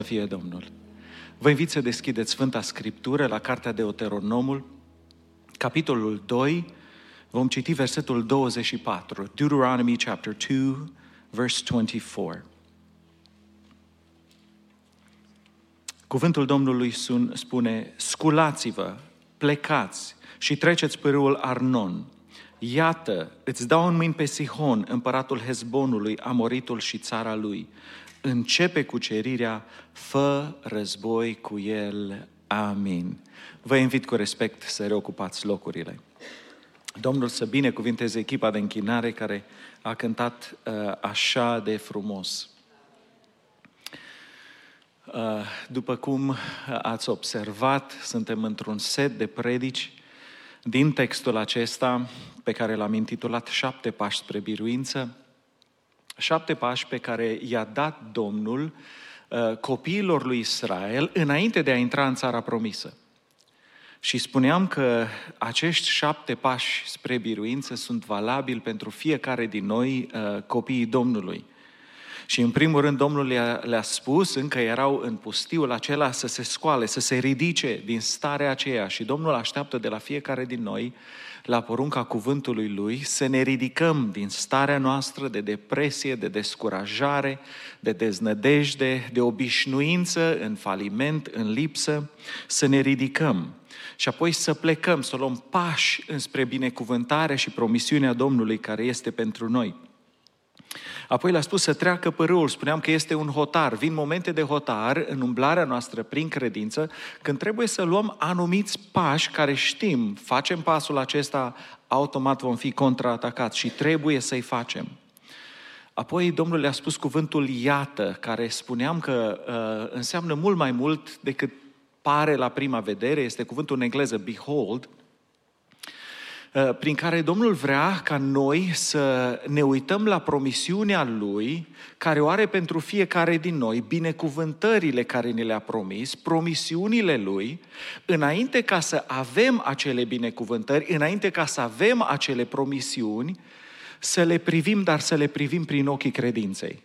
Fie Domnul. Vă invit să deschideți Sfânta Scriptură la Cartea Deuteronomul, capitolul 2, vom citi versetul 24, Deuteronomy chapter 2, verse 24. Cuvântul Domnului spune: sculați-vă, plecați și treceți pe râul Arnon. Iată, îți dau în mâini pe Sihon, împăratul Hezbonului, Amoritul și țara lui. Începe cucerirea, fă război cu el. Amin. Vă invit cu respect să reocupați locurile. Domnul să binecuvinteze echipa de închinare care a cântat așa de frumos. După cum ați observat, suntem într-un set de predici din textul acesta pe care l-am intitulat 7 pași spre biruință. 7 pași pe care i-a dat Domnul copiilor lui Israel înainte de a intra în țara promisă. Și spuneam că acești 7 pași spre biruință sunt valabili pentru fiecare din noi, copiii Domnului. Și în primul rând Domnul le-a spus, încă erau în pustiul acela, să se scoale, să se ridice din starea aceea. Și Domnul așteaptă de la fiecare din noi, la porunca cuvântului Lui, să ne ridicăm din starea noastră de depresie, de descurajare, de deznădejde, de obișnuință, în faliment, în lipsă, să ne ridicăm. Și apoi să plecăm, să luăm pași înspre binecuvântarea și promisiunea Domnului care este pentru noi. Apoi l-a spus să treacă pe râul, spuneam că este un hotar. Vin momente de hotar în umblarea noastră prin credință, când trebuie să luăm anumiți pași care știm, facem pasul acesta, automat vom fi contraatacați și trebuie să-i facem. Apoi Domnul le-a spus cuvântul iată, care spuneam că înseamnă mult mai mult decât pare la prima vedere, este cuvântul în engleză behold, prin care Domnul vrea ca noi să ne uităm la promisiunea Lui, care o are pentru fiecare din noi, binecuvântările care ni le-a promis, promisiunile Lui, înainte ca să avem acele binecuvântări, înainte ca să avem acele promisiuni, să le privim, dar să le privim prin ochii credinței.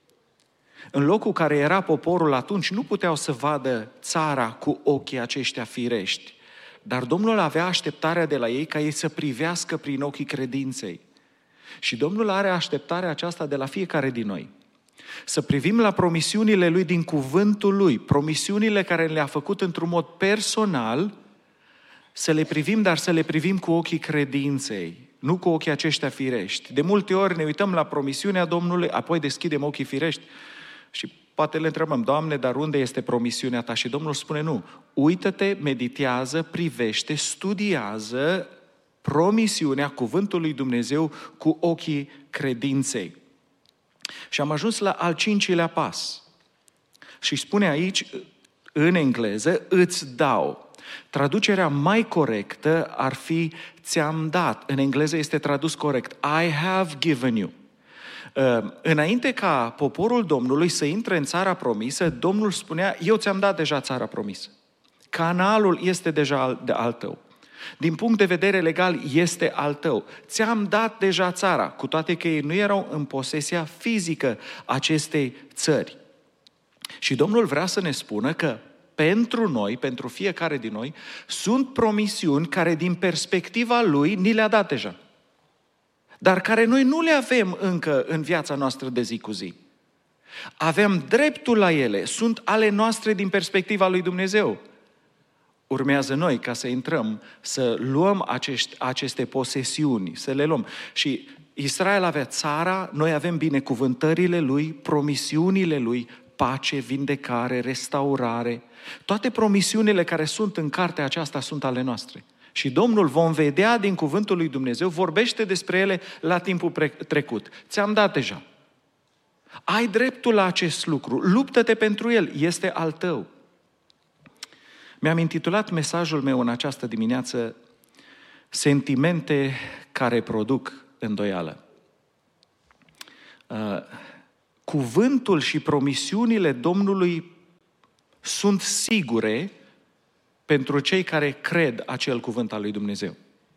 În locul care era poporul atunci, nu puteau să vadă țara cu ochii aceștia firești. Dar Domnul avea așteptarea de la ei ca ei să privească prin ochii credinței. Și Domnul are așteptarea aceasta de la fiecare din noi. Să privim la promisiunile Lui din cuvântul Lui, promisiunile care le-a făcut într-un mod personal, să le privim, dar să le privim cu ochii credinței, nu cu ochii aceștia firești. De multe ori ne uităm la promisiunea Domnului, apoi deschidem ochii firești și poate le întrebăm: Doamne, dar unde este promisiunea Ta? Și Domnul spune: nu, uită-te, meditează, privește, studiază promisiunea cuvântului lui Dumnezeu cu ochii credinței. Și am ajuns la al 5-lea pas. Și spune aici, în engleză, îți dau. Traducerea mai corectă ar fi ți-am dat. În engleză este tradus corect, I have given you. Înainte ca poporul Domnului să intre în țara promisă, Domnul spunea: eu ți-am dat deja țara promisă. Canalul este deja al tău. Din punct de vedere legal este al tău. Ți-am dat deja țara, cu toate că ei nu erau în posesia fizică acestei țări. Și Domnul vrea să ne spună că pentru noi, pentru fiecare din noi, sunt promisiuni care din perspectiva Lui ni le-a dat deja, dar care noi nu le avem încă în viața noastră de zi cu zi. Avem dreptul la ele, sunt ale noastre din perspectiva lui Dumnezeu. Urmează noi ca să intrăm, să luăm aceste posesiuni, să le luăm. Și Israel avea țara, noi avem binecuvântările Lui, promisiunile Lui, pace, vindecare, restaurare. Toate promisiunile care sunt în cartea aceasta sunt ale noastre. Și Domnul, vom vedea din cuvântul lui Dumnezeu, vorbește despre ele la timpul trecut. Ți-am dat deja. Ai dreptul la acest lucru. Luptă-te pentru el. Este al tău. Mi-am intitulat mesajul meu în această dimineață: sentimente care produc îndoială. Cuvântul și promisiunile Domnului sunt sigure pentru cei care cred acel cuvânt al lui Dumnezeu.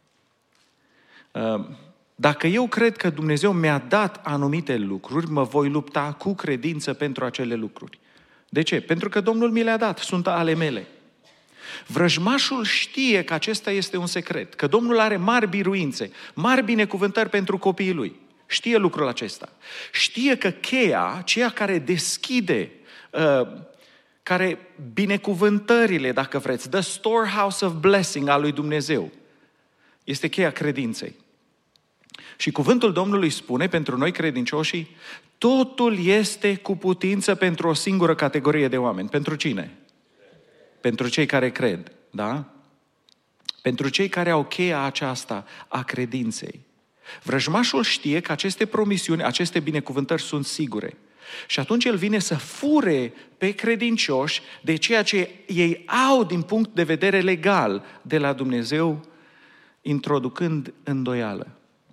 Dacă eu cred că Dumnezeu mi-a dat anumite lucruri, mă voi lupta cu credință pentru acele lucruri. De ce? Pentru că Domnul mi le-a dat, sunt ale mele. Vrăjmașul știe că acesta este un secret, că Domnul are mari biruințe, mari binecuvântări pentru copiii lui. Știe lucrul acesta. Știe că cheia, ceea care deschide, care binecuvântările, dacă vreți, the storehouse of blessing al lui Dumnezeu, este cheia credinței. Și cuvântul Domnului spune pentru noi credincioșii, totul este cu putință pentru o singură categorie de oameni. Pentru cine? Pentru cei care cred, da? Pentru cei care au cheia aceasta a credinței. Vrăjmașul știe că aceste promisiuni, aceste binecuvântări sunt sigure. Și atunci el vine să fure pe credincioși de ceea ce ei au din punct de vedere legal de la Dumnezeu, introducând îndoială.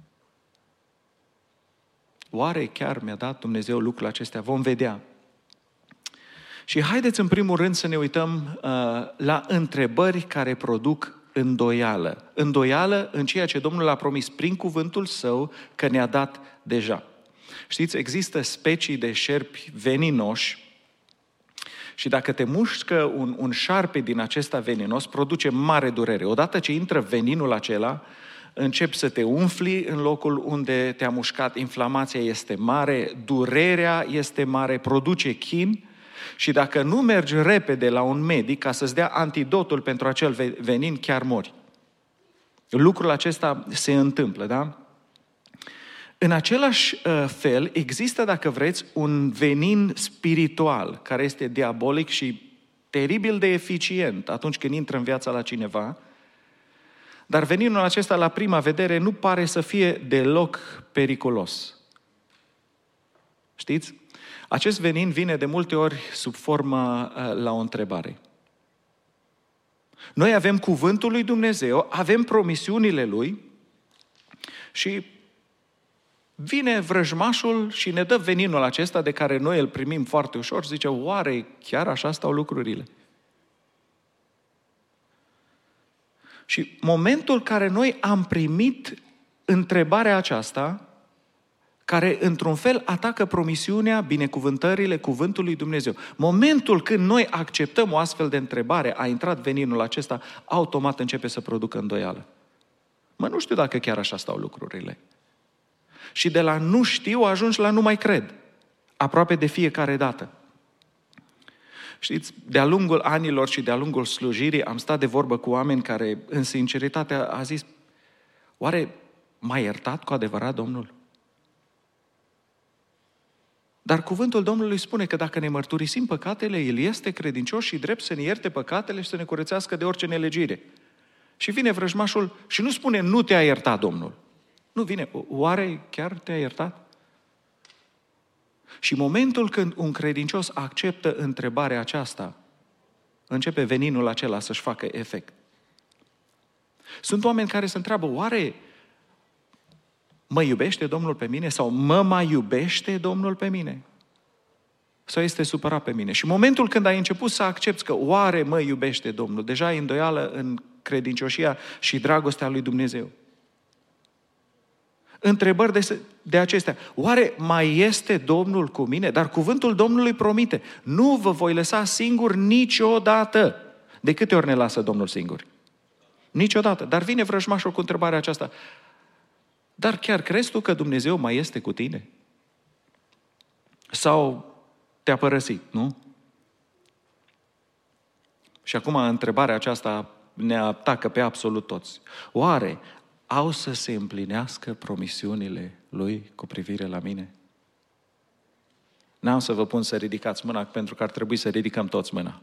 Oare chiar mi-a dat Dumnezeu lucrurile acestea? Vom vedea. Și haideți în primul rând să ne uităm la întrebări care produc îndoială. Îndoială în ceea ce Domnul a promis prin cuvântul Său că ne-a dat deja. Știți, există specii de șerpi veninoși și dacă te mușcă un șarpe din acesta veninos, produce mare durere. Odată ce intră veninul acela, începi să te umfli în locul unde te-a mușcat, inflamația este mare, durerea este mare, produce chin și dacă nu mergi repede la un medic ca să-ți dea antidotul pentru acel venin, chiar mori. Lucrul acesta se întâmplă, da? În același fel, există, dacă vreți, un venin spiritual care este diabolic și teribil de eficient atunci când intră în viața la cineva, dar veninul acesta, la prima vedere, nu pare să fie deloc periculos. Știți? Acest venin vine de multe ori sub formă la o întrebare. Noi avem cuvântul lui Dumnezeu, avem promisiunile Lui și vine vrăjmașul și ne dă veninul acesta de care noi îl primim foarte ușor și zice, oare chiar așa stau lucrurile? Și momentul care noi am primit întrebarea aceasta, care într-un fel atacă promisiunea, binecuvântările, cuvântul lui Dumnezeu. Momentul când noi acceptăm o astfel de întrebare, a intrat veninul acesta, automat începe să producă îndoială. Nu știu dacă chiar așa stau lucrurile. Și de la nu știu ajungi la nu mai cred. Aproape de fiecare dată. Știți, de-a lungul anilor și de-a lungul slujirii am stat de vorbă cu oameni care, în sinceritate, a zis, oare m-a iertat cu adevărat Domnul? Dar cuvântul Domnului spune că dacă ne mărturisim păcatele, El este credincios și drept să ne ierte păcatele și să ne curățească de orice nelegire. Și vine vrăjmașul și nu spune, nu te-a iertat Domnul. Nu vine, oare chiar te-a iertat? Și momentul când un credincios acceptă întrebarea aceasta, începe veninul acela să-și facă efect. Sunt oameni care se întreabă, oare mă iubește Domnul pe mine? Sau mă mai iubește Domnul pe mine? Sau este supărat pe mine? Și momentul când ai început să accepți că oare mă iubește Domnul, deja ai îndoială în credincioșia și dragostea lui Dumnezeu. Întrebări de acestea. Oare mai este Domnul cu mine? Dar cuvântul Domnului promite, nu vă voi lăsa singur niciodată. De câte ori ne lasă Domnul singuri? Niciodată. Dar vine vrăjmașul cu întrebarea aceasta. Dar chiar crezi tu că Dumnezeu mai este cu tine? Sau te-a părăsit, nu? Și acum întrebarea aceasta ne atacă pe absolut toți. Oare au să se împlinească promisiunile Lui cu privire la mine? N-am să vă pun să ridicați mâna, pentru că ar trebui să ridicăm toți mâna.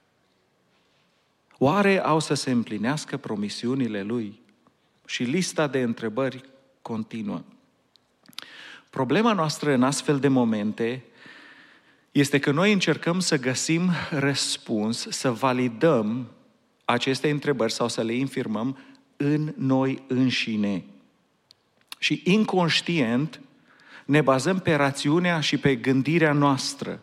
Oare au să se împlinească promisiunile Lui? Și lista de întrebări continuă. Problema noastră în astfel de momente este că noi încercăm să găsim răspuns, să validăm aceste întrebări sau să le infirmăm în noi înșine. Și inconștient ne bazăm pe rațiunea și pe gândirea noastră.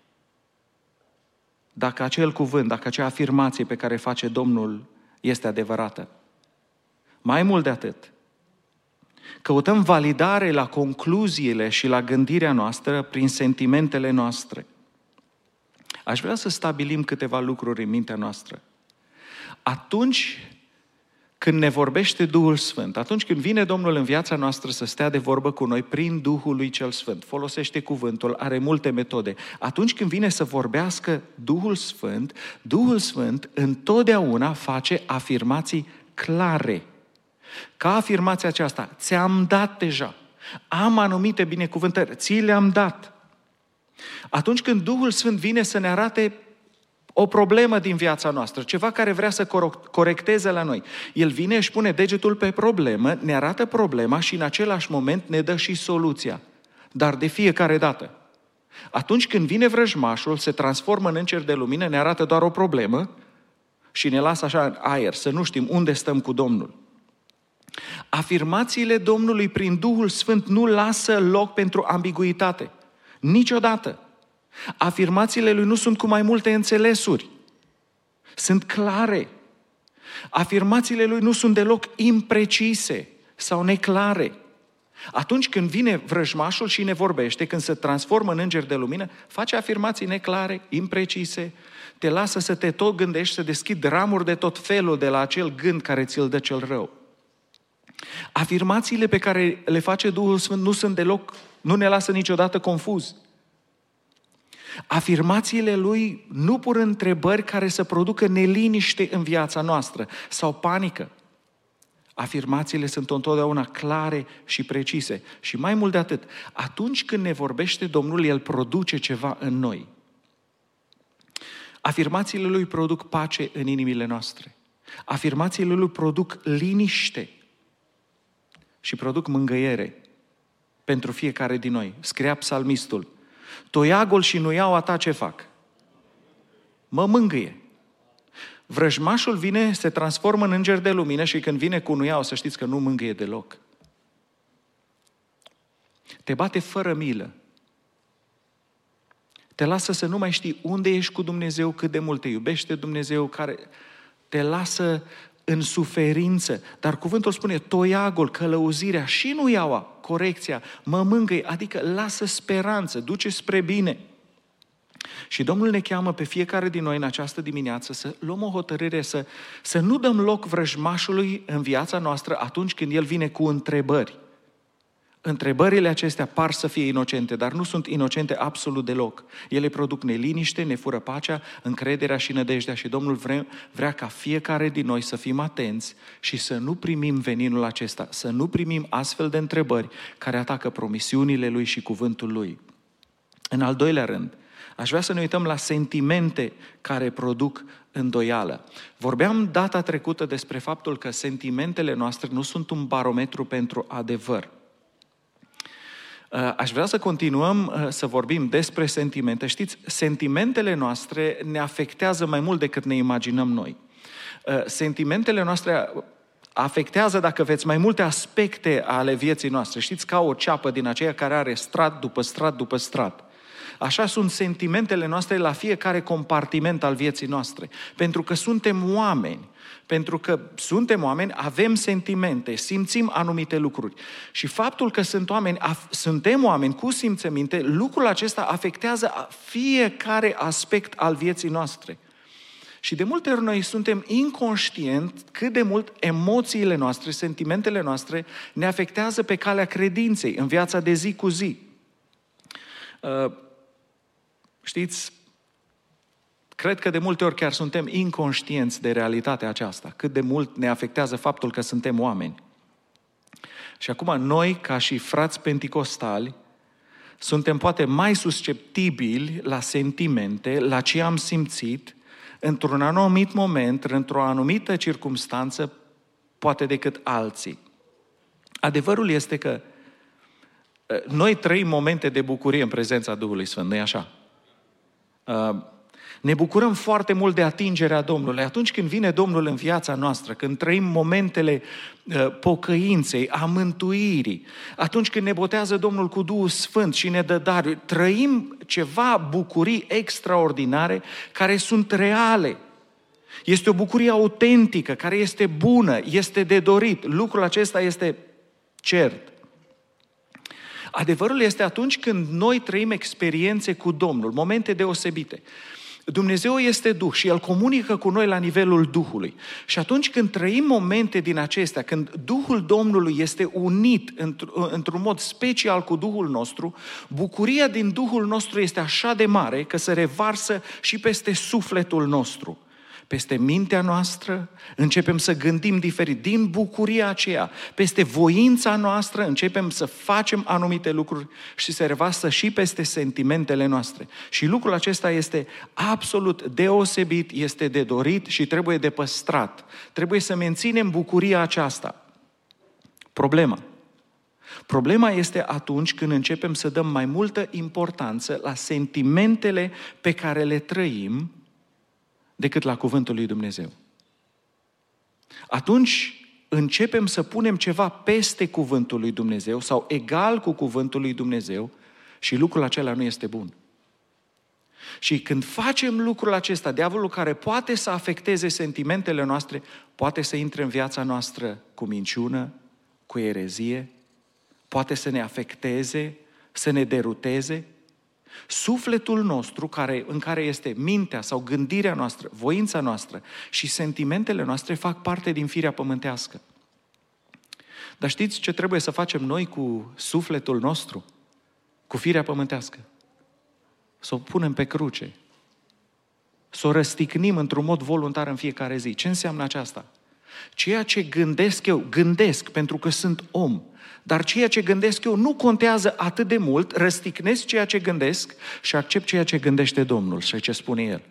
Dacă acel cuvânt, dacă acea afirmație pe care face Domnul este adevărată. Mai mult de atât, căutăm validare la concluziile și la gândirea noastră prin sentimentele noastre. Aș vrea să stabilim câteva lucruri în mintea noastră. Atunci când ne vorbește Duhul Sfânt, atunci când vine Domnul în viața noastră să stea de vorbă cu noi prin Duhul lui cel Sfânt, folosește cuvântul, are multe metode. Atunci când vine să vorbească Duhul Sfânt întotdeauna face afirmații clare. Ca afirmația aceasta, ți-am dat deja, am anumite binecuvântări, ți le-am dat. Atunci când Duhul Sfânt vine să ne arate o problemă din viața noastră, ceva care vrea să corecteze la noi, El vine, își pune degetul pe problemă, ne arată problema și în același moment ne dă și soluția. Dar de fiecare dată. Atunci când vine vrăjmașul, se transformă în înger de lumină, ne arată doar o problemă și ne lasă așa în aer, să nu știm unde stăm cu Domnul. Afirmațiile Domnului prin Duhul Sfânt nu lasă loc pentru ambiguitate. Niciodată. Afirmațiile Lui nu sunt cu mai multe înțelesuri. Sunt clare. Afirmațiile Lui nu sunt deloc imprecise sau neclare. Atunci când vine vrăjmașul și ne vorbește, când se transformă în înger de lumină, face afirmații neclare, imprecise, te lasă să te tot gândești, să deschizi ramuri de tot felul de la acel gând care ți-l dă cel rău. Afirmațiile pe care le face Duhul Sfânt nu sunt deloc, nu ne lasă niciodată confuzi. Afirmațiile Lui nu pun întrebări care să producă neliniște în viața noastră sau panică. Afirmațiile sunt întotdeauna clare și precise. Și mai mult de atât, atunci când ne vorbește Domnul, El produce ceva în noi. Afirmațiile Lui produc pace în inimile noastre. Afirmațiile Lui produc liniște și produc mângâiere pentru fiecare din noi. Scria psalmistul: toiagul și nuiaua ta ce fac? Mă mângâie. Vrăjmașul vine, se transformă în înger de lumină și când vine cu nuiaua, să știți că nu mângâie deloc. Te bate fără milă. Te lasă să nu mai știi unde ești cu Dumnezeu, cât de mult te iubește Dumnezeu, care te lasă în suferință. Dar cuvântul spune, toiagul, călăuzirea și nuiaua, corecția, mă mângâie, adică lasă speranță, duce spre bine. Și Domnul ne cheamă pe fiecare din noi în această dimineață să luăm o hotărâre, să nu dăm loc vrăjmașului în viața noastră atunci când el vine cu întrebări. Întrebările acestea par să fie inocente, dar nu sunt inocente absolut deloc. Ele produc neliniște, ne fură pacea, încrederea și nădejdea și Domnul vrea ca fiecare din noi să fim atenți și să nu primim veninul acesta, să nu primim astfel de întrebări care atacă promisiunile Lui și cuvântul Lui. În al doilea rând, aș vrea să ne uităm la sentimente care produc îndoială. Vorbeam data trecută despre faptul că sentimentele noastre nu sunt un barometru pentru adevăr. Aș vrea să continuăm să vorbim despre sentimente. Știți, sentimentele noastre ne afectează mai mult decât ne imaginăm noi. Sentimentele noastre afectează, dacă veți, mai multe aspecte ale vieții noastre. Știți, ca o ceapă din aceea care are strat după strat după strat. Așa sunt sentimentele noastre la fiecare compartiment al vieții noastre. Pentru că suntem oameni. Pentru că suntem oameni, avem sentimente, simțim anumite lucruri. Și faptul că suntem oameni cu simțăminte, lucrul acesta afectează fiecare aspect al vieții noastre. Și de multe ori noi suntem inconștienți cât de mult emoțiile noastre, sentimentele noastre ne afectează pe calea credinței, în viața de zi cu zi. Știți, cred că de multe ori chiar suntem inconștienți de realitatea aceasta, cât de mult ne afectează faptul că suntem oameni. Și acum noi, ca și frați penticostali, suntem poate mai susceptibili la sentimente, la ce am simțit, într-un anumit moment, într-o anumită circumstanță, poate decât alții. Adevărul este că noi trăim momente de bucurie în prezența Duhului Sfânt, nu-i așa? Ne bucurăm foarte mult de atingerea Domnului. Atunci când vine Domnul în viața noastră, când trăim momentele pocăinței, a mântuirii, atunci când ne botează Domnul cu Duhul Sfânt și ne dă daruri, trăim ceva bucurii extraordinare care sunt reale. Este o bucurie autentică, care este bună, este de dorit. Lucrul acesta este cert. Adevărul este atunci când noi trăim experiențe cu Domnul, momente deosebite. Dumnezeu este Duh și El comunică cu noi la nivelul Duhului. Și atunci când trăim momente din acestea, când Duhul Domnului este unit într-un mod special cu Duhul nostru, bucuria din Duhul nostru este așa de mare că se revarsă și peste sufletul nostru. Peste mintea noastră începem să gândim diferit. Din bucuria aceea, peste voința noastră începem să facem anumite lucruri și se revarsă și peste sentimentele noastre. Și lucrul acesta este absolut deosebit, este de dorit și trebuie de păstrat. Trebuie să menținem bucuria aceasta. Problema este atunci când începem să dăm mai multă importanță la sentimentele pe care le trăim decât la cuvântul lui Dumnezeu. Atunci începem să punem ceva peste cuvântul lui Dumnezeu sau egal cu cuvântul lui Dumnezeu și lucrul acela nu este bun. Și când facem lucrul acesta, diavolul care poate să afecteze sentimentele noastre, poate să intre în viața noastră cu minciună, cu erezie, poate să ne afecteze, să ne deruteze. Sufletul nostru, în care este mintea sau gândirea noastră, voința noastră și sentimentele noastre fac parte din firea pământească. Dar știți ce trebuie să facem noi cu sufletul nostru, cu firea pământească? Să o punem pe cruce, să o răstignim într-un mod voluntar în fiecare zi. Ce înseamnă aceasta? Ceea ce gândesc eu, gândesc pentru că sunt om. Dar ceea ce gândesc eu nu contează atât de mult, răsticnesc ceea ce gândesc și accept ceea ce gândește Domnul și ce spune El.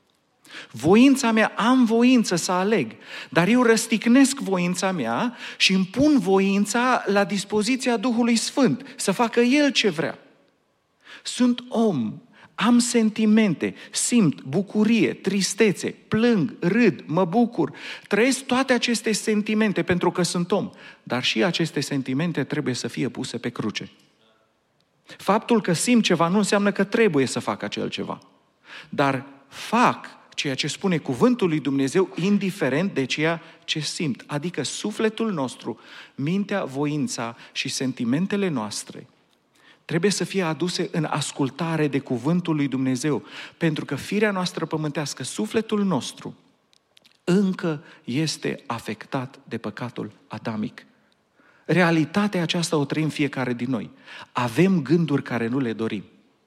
Voința mea, am voință să aleg, dar eu răsticnesc voința mea și îmi pun voința la dispoziția Duhului Sfânt, să facă El ce vrea. Sunt om, am sentimente, simt bucurie, tristețe, plâng, râd, mă bucur. Trăiesc toate aceste sentimente pentru că sunt om. Dar și aceste sentimente trebuie să fie puse pe cruce. Faptul că simt ceva nu înseamnă că trebuie să fac acel ceva. Dar fac ceea ce spune cuvântul lui Dumnezeu, indiferent de ceea ce simt. Adică sufletul nostru, mintea, voința și sentimentele noastre trebuie să fie aduse în ascultare de cuvântul lui Dumnezeu, pentru că firea noastră pământească, sufletul nostru, încă este afectat de păcatul adamic. Realitatea aceasta o trăim fiecare din noi. Avem gânduri care nu le dorim.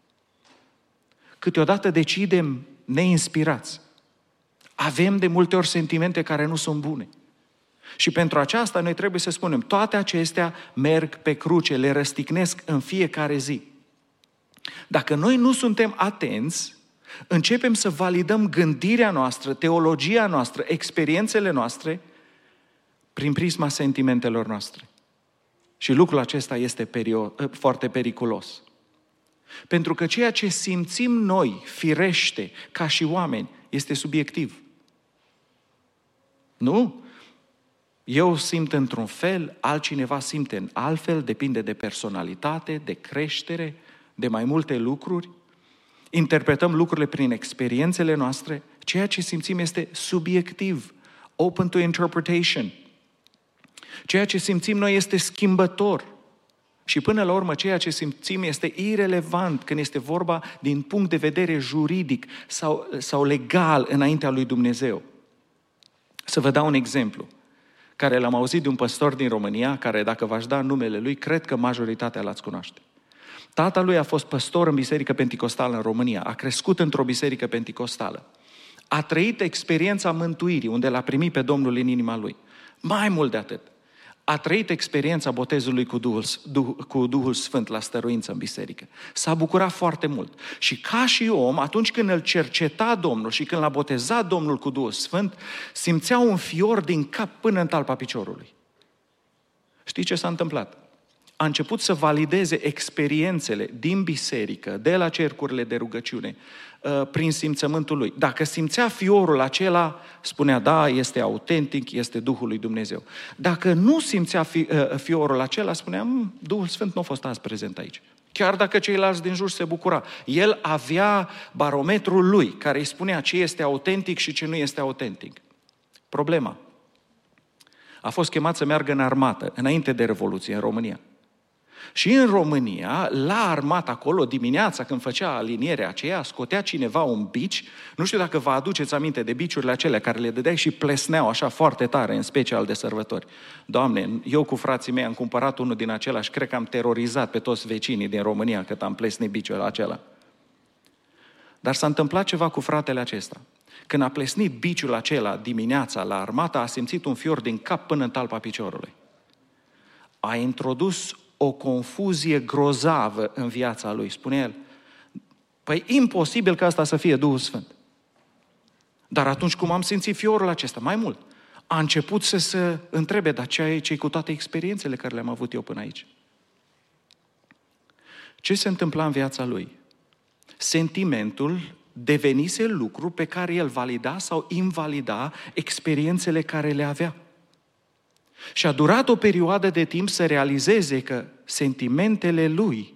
Câteodată decidem neinspirați. Avem de multe ori sentimente care nu sunt bune. Și pentru aceasta noi trebuie să spunem, toate acestea merg pe cruce, le răstignesc în fiecare zi. Dacă noi nu suntem atenți, începem să validăm gândirea noastră, teologia noastră, experiențele noastre prin prisma sentimentelor noastre. Și lucrul acesta este foarte periculos. Pentru că ceea ce simțim noi, firește, ca și oameni, este subiectiv. Nu? Eu simt într-un fel, altcineva simte în altfel, depinde de personalitate, de creștere, de mai multe lucruri. Interpretăm lucrurile prin experiențele noastre. Ceea ce simțim este subiectiv, open to interpretation. Ceea ce simțim noi este schimbător. Și până la urmă, ceea ce simțim este irelevant când este vorba din punct de vedere juridic sau legal înaintea lui Dumnezeu. Să vă dau un exemplu, care l-am auzit de un păstor din România, care, dacă v-aș da numele lui, cred că majoritatea l-ați cunoaște. Tata lui a fost păstor în biserică penticostală în România, a crescut într-o biserică penticostală. A trăit experiența mântuirii, unde l-a primit pe Domnul în inima lui. Mai mult de atât, a trăit experiența botezului cu Duhul Sfânt la stăruință în biserică. S-a bucurat foarte mult. Și ca și om, atunci când îl cerceta Domnul și când l-a botezat Domnul cu Duhul Sfânt, simțea un fior din cap până în talpa piciorului. Știi ce s-a întâmplat? A început să valideze experiențele din biserică, de la cercurile de rugăciune, prin simțământul lui. Dacă simțea fiorul acela, spunea, da, este autentic, este Duhul lui Dumnezeu. Dacă nu simțea fiorul acela, spunea, Duhul Sfânt nu a fost azi prezent aici. Chiar dacă ceilalți din jur se bucura. El avea barometrul lui, care îi spunea ce este autentic și ce nu este autentic. Problema. A fost chemat să meargă în armată, înainte de Revoluție, în România. Și în România, la armată acolo, dimineața când făcea alinierea aceea, scotea cineva un bici, nu știu dacă vă aduceți aminte de biciurile acelea care le dădeai și plesneau așa foarte tare, în special de sărbători. Doamne, eu cu frații mei am cumpărat unul din acela și cred că am terorizat pe toți vecinii din România cât am plesnit biciul acela. Dar s-a întâmplat ceva cu fratele acesta. Când a plesnit biciul acela dimineața la armată, a simțit un fior din cap până în talpa piciorului. A introdus o confuzie grozavă în viața lui. Spune el, păi imposibil ca asta să fie Duhul Sfânt. Dar atunci cum am simțit fiorul acesta, mai mult, a început să se întrebe, dar ce cu toate experiențele care le-am avut eu până aici? Ce se întâmpla în viața lui? Sentimentul devenise lucru pe care el valida sau invalida experiențele care le avea. Și a durat o perioadă de timp să realizeze că sentimentele lui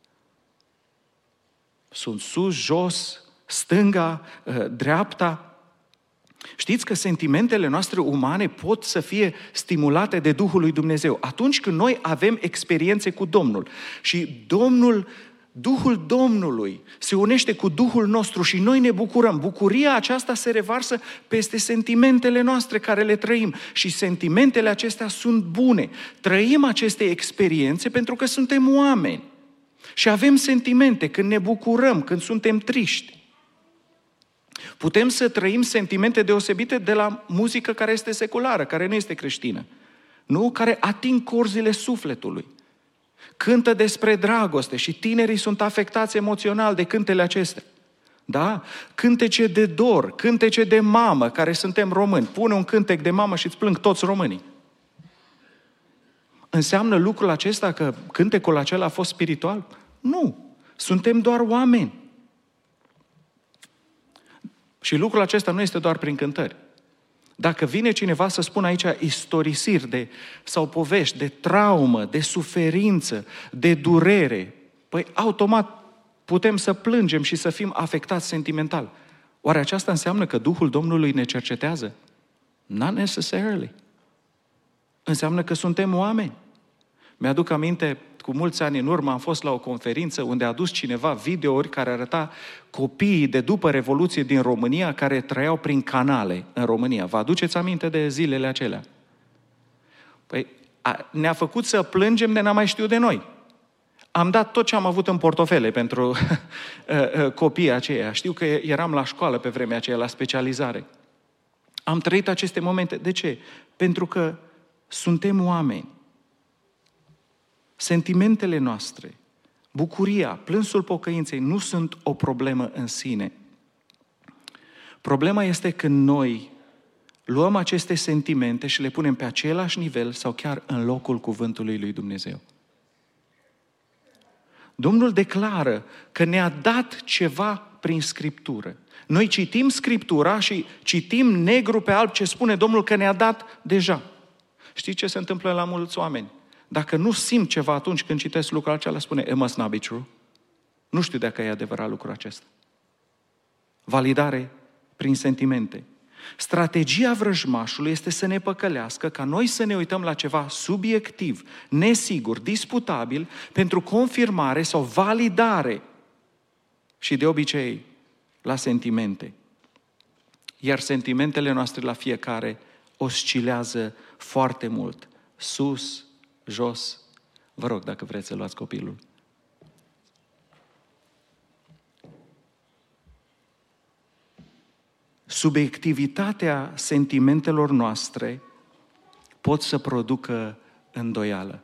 sunt sus, jos, stânga, dreapta. Știți că sentimentele noastre umane pot să fie stimulate de Duhul lui Dumnezeu atunci când noi avem experiențe cu Domnul. Și Duhul Domnului se unește cu Duhul nostru și noi ne bucurăm. Bucuria aceasta se revarsă peste sentimentele noastre care le trăim. Și sentimentele acestea sunt bune. Trăim aceste experiențe pentru că suntem oameni. Și avem sentimente când ne bucurăm, când suntem triști. Putem să trăim sentimente deosebite de la muzică care este seculară, care nu este creștină. Nu? Care ating corzile sufletului. Cântă despre dragoste și tinerii sunt afectați emoțional de cântele acestea. Da? Cântece de dor, cântece de mamă, care suntem români. Pune un cântec de mamă și îți plâng toți românii. Înseamnă lucrul acesta că cântecul acela a fost spiritual? Nu. Suntem doar oameni. Și lucrul acesta nu este doar prin cântări. Dacă vine cineva să spună aici istorisiri sau povești de traumă, de suferință, de durere, păi automat putem să plângem și să fim afectați sentimental. Oare aceasta înseamnă că Duhul Domnului ne cercetează? Not necessarily. Înseamnă că suntem oameni. Mi-aduc aminte, cu mulți ani în urmă am fost la o conferință unde a adus cineva videouri care arăta copiii de după Revoluție din România care trăiau prin canale în România. Vă aduceți aminte de zilele acelea? Păi ne-a făcut să plângem de n-am mai știut de noi. Am dat tot ce am avut în portofele pentru copiii aceia. Știu că eram la școală pe vremea aceea, la specializare. Am trăit aceste momente. De ce? Pentru că suntem oameni. Sentimentele noastre, bucuria, plânsul pocăinței nu sunt o problemă în sine. Problema este când noi luăm aceste sentimente și le punem pe același nivel sau chiar în locul cuvântului lui Dumnezeu. Domnul declară că ne-a dat ceva prin Scriptură. Noi citim Scriptura și citim negru pe alb ce spune Domnul că ne-a dat deja. Știți ce se întâmplă la mulți oameni? Dacă nu simt ceva atunci când citesc lucrul acela, spune, it must not be true. Nu știu dacă e adevărat lucrul acesta. Validare prin sentimente. Strategia vrăjmașului este să ne păcălească, ca noi să ne uităm la ceva subiectiv, nesigur, disputabil, pentru confirmare sau validare și de obicei la sentimente. Iar sentimentele noastre la fiecare oscilează foarte mult, sus, jos. Vă rog, dacă vreți să luați copilul. Subiectivitatea sentimentelor noastre pot să producă îndoială.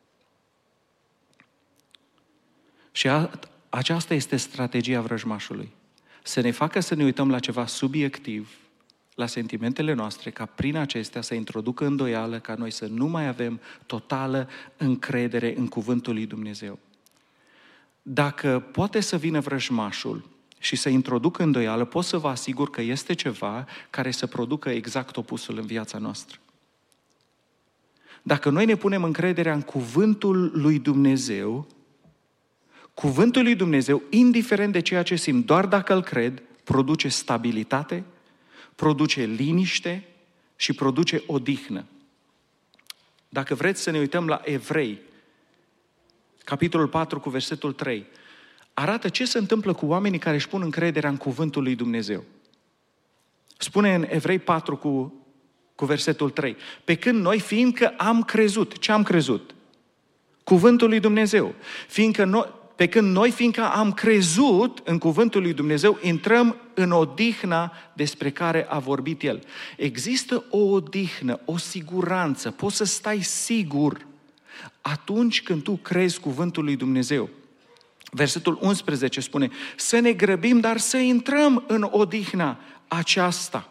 Și aceasta este strategia vrăjmașului. Să ne facă să ne uităm la ceva subiectiv, la sentimentele noastre, ca prin acestea să introducă îndoială, ca noi să nu mai avem totală încredere în cuvântul lui Dumnezeu. Dacă poate să vină vrăjmașul și să introducă îndoială, pot să vă asigur că este ceva care să producă exact opusul în viața noastră. Dacă noi ne punem încrederea în cuvântul lui Dumnezeu, cuvântul lui Dumnezeu, indiferent de ceea ce simt, doar dacă îl cred, produce stabilitate, produce liniște și produce odihnă. Dacă vreți să ne uităm la Evrei, capitolul 4 cu versetul 3, arată ce se întâmplă cu oamenii care își pun încrederea în cuvântul lui Dumnezeu. Spune în Evrei 4 cu versetul 3, pe când noi, fiindcă am crezut, ce am crezut? Cuvântul lui Dumnezeu. Pe când noi, fiindcă am crezut în cuvântul lui Dumnezeu, intrăm în odihna despre care a vorbit El. Există o odihnă, o siguranță, poți să stai sigur atunci când tu crezi cuvântul lui Dumnezeu. Versetul 11 spune, să ne grăbim, dar să intrăm în odihna aceasta.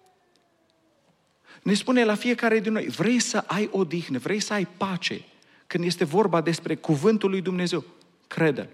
Ne spune la fiecare din noi, vrei să ai odihnă, vrei să ai pace, când este vorba despre cuvântul lui Dumnezeu, crede-l.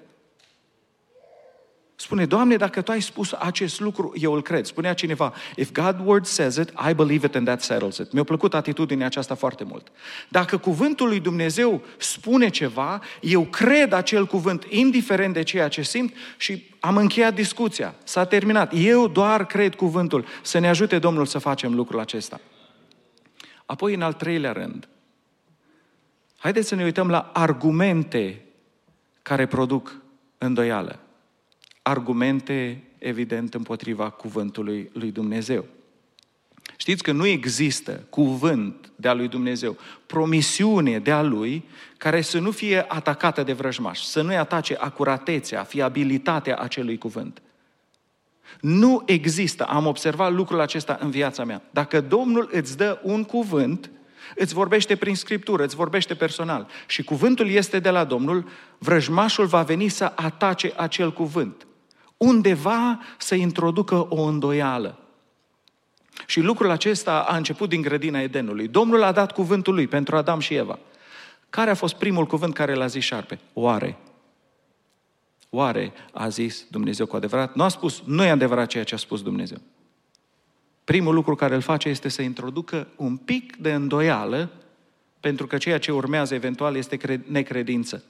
Spune, Doamne, dacă Tu ai spus acest lucru, eu îl cred. Spunea cineva, if God's word says it, I believe it and that settles it. Mi-a plăcut atitudinea aceasta foarte mult. Dacă cuvântul lui Dumnezeu spune ceva, eu cred acel cuvânt, indiferent de ceea ce simt, și am încheiat discuția. S-a terminat. Eu doar cred cuvântul. Să ne ajute Domnul să facem lucrul acesta. Apoi, în al treilea rând, haideți să ne uităm la argumente care produc îndoială. Argumente, evident, împotriva cuvântului lui Dumnezeu. Știți că nu există cuvânt de-a lui Dumnezeu, promisiune de-a lui, care să nu fie atacată de vrăjmași, să nu-i atace acuratețea, fiabilitatea acelui cuvânt. Nu există, am observat lucrul acesta în viața mea. Dacă Domnul îți dă un cuvânt, îți vorbește prin Scriptură, îți vorbește personal și cuvântul este de la Domnul, vrăjmașul va veni să atace acel cuvânt. Undeva să introducă o îndoială. Și lucrul acesta a început din grădina Edenului. Domnul a dat cuvântul lui pentru Adam și Eva. Care a fost primul cuvânt care l-a zis șarpe? Oare? Oare a zis Dumnezeu cu adevărat? Nu a spus, nu e adevărat ceea ce a spus Dumnezeu. Primul lucru care îl face este să introducă un pic de îndoială, pentru că ceea ce urmează eventual este necredință.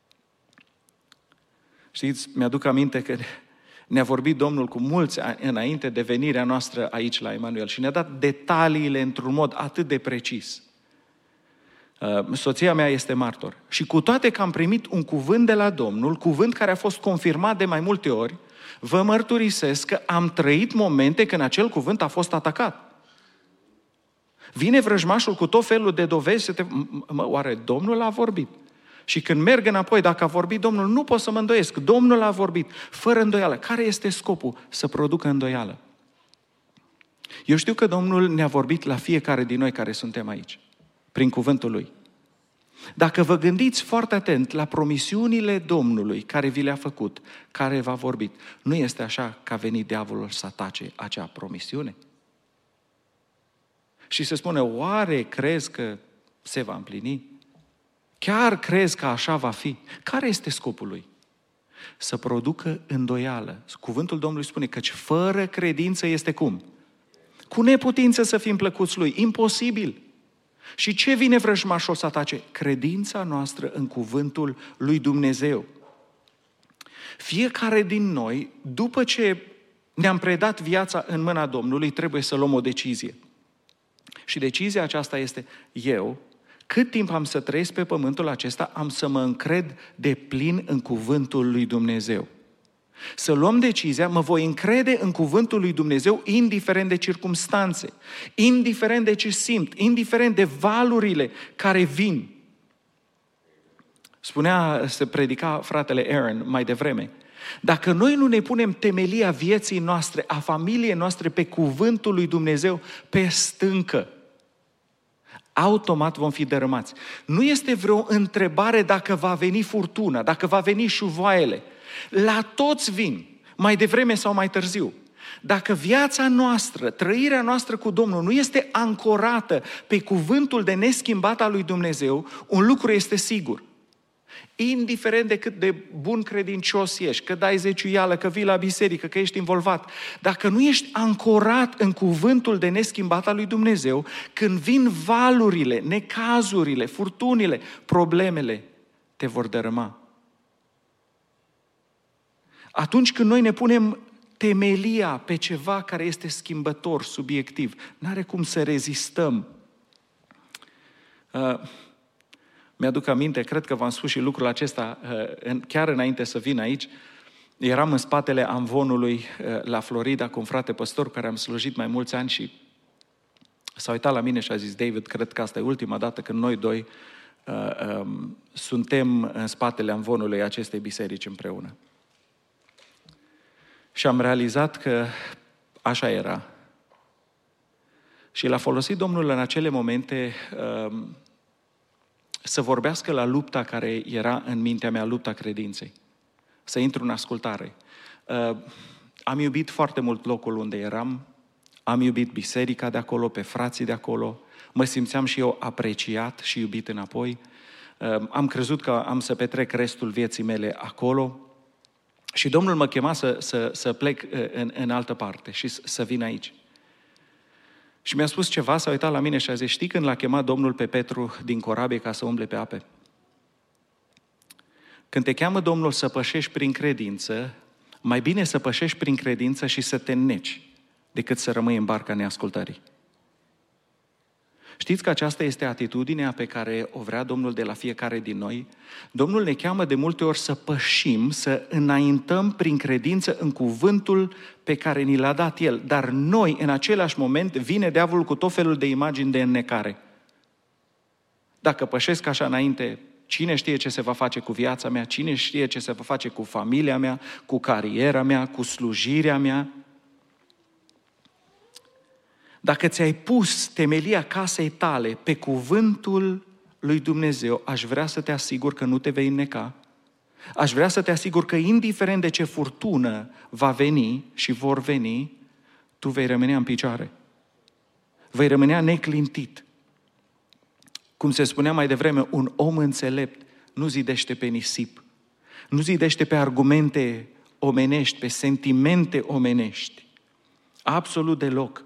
Știți, mi-aduc aminte că ne-a vorbit Domnul cu mulți ani înainte de venirea noastră aici la Emanuel și ne-a dat detaliile într-un mod atât de precis. Soția mea este martor și cu toate că am primit un cuvânt de la Domnul, cuvânt care a fost confirmat de mai multe ori, vă mărturisesc că am trăit momente când acel cuvânt a fost atacat. Vine vrăjmașul cu tot felul de dovezi, oare Domnul a vorbit? Și când merg înapoi, dacă a vorbit Domnul, nu pot să mă îndoiesc. Domnul a vorbit, fără îndoială. Care este scopul? Să producă îndoială. Eu știu că Domnul ne-a vorbit la fiecare din noi care suntem aici, prin cuvântul Lui. Dacă vă gândiți foarte atent la promisiunile Domnului care vi le-a făcut, care v-a vorbit, nu este așa că a venit diavolul să atace acea promisiune? Și se spune, oare crezi că se va împlini? Chiar crezi că așa va fi? Care este scopul lui? Să producă îndoială. Cuvântul Domnului spune că fără credință este cum? Cu neputință să fim plăcuți lui. Imposibil. Și ce vine vrăjmașul să atace? Credința noastră în cuvântul lui Dumnezeu. Fiecare din noi, după ce ne-am predat viața în mâna Domnului, trebuie să luăm o decizie. Și decizia aceasta este, eu, cât timp am să trăiesc pe pământul acesta, am să mă încred de plin în cuvântul lui Dumnezeu. Să luăm decizia, mă voi încrede în cuvântul lui Dumnezeu, indiferent de circumstanțe, indiferent de ce simt, indiferent de valurile care vin. Se predica fratele Aaron mai devreme. Dacă noi nu ne punem temelia vieții noastre, a familiei noastre pe cuvântul lui Dumnezeu, pe stâncă, automat vom fi dărâmați. Nu este vreo întrebare dacă va veni furtuna, dacă va veni șuvoaiele. La toți vin, mai devreme sau mai târziu. Dacă viața noastră, trăirea noastră cu Domnul nu este ancorată pe cuvântul de neschimbat al lui Dumnezeu, un lucru este sigur. Indiferent de cât de bun credincios ești, că dai zeciuială, că vii la biserică, că ești involvat, dacă nu ești ancorat în cuvântul de neschimbat al lui Dumnezeu, când vin valurile, necazurile, furtunile, problemele, te vor dărâma. Atunci când noi ne punem temelia pe ceva care este schimbător, subiectiv, n-are cum să rezistăm. Mi-aduc aminte, cred că v-am spus și lucrul acesta chiar înainte să vin aici. Eram în spatele amvonului la Florida cu un frate păstor care am slujit mai mulți ani și s-a uitat la mine și a zis: David, cred că asta e ultima dată când noi doi suntem în spatele amvonului acestei biserici împreună. Și am realizat că așa era. Și l-a folosit Domnul în acele momente să vorbească la lupta care era în mintea mea, lupta credinței. Să intru în ascultare. Am iubit foarte mult locul unde eram, am iubit biserica de acolo, pe frații de acolo, mă simțeam și eu apreciat și iubit înapoi. Am crezut că am să petrec restul vieții mele acolo și Domnul mă chema să plec în altă parte și să vin aici. Și mi-a spus ceva, s-a uitat la mine și a zis: știi când l-a chemat Domnul pe Petru din corabie ca să umble pe ape? Când te cheamă Domnul să pășești prin credință, mai bine să pășești prin credință și să te înneci decât să rămâi în barca neascultării. Știți că aceasta este atitudinea pe care o vrea Domnul de la fiecare din noi? Domnul ne cheamă de multe ori să pășim, să înaintăm prin credință în cuvântul pe care ni l-a dat El. Dar noi, în același moment, vine diavolul cu tot felul de imagini de înnecare. Dacă pășesc așa înainte, cine știe ce se va face cu viața mea, cine știe ce se va face cu familia mea, cu cariera mea, cu slujirea mea. Dacă ți-ai pus temelia casei tale pe cuvântul lui Dumnezeu, aș vrea să te asigur că nu te vei înneca. Aș vrea să te asigur că indiferent de ce furtună va veni și vor veni, tu vei rămâne în picioare. Vei rămâne neclintit. Cum se spunea mai devreme, un om înțelept nu zidește pe nisip, nu zidește pe argumente omenești, pe sentimente omenești. Absolut deloc.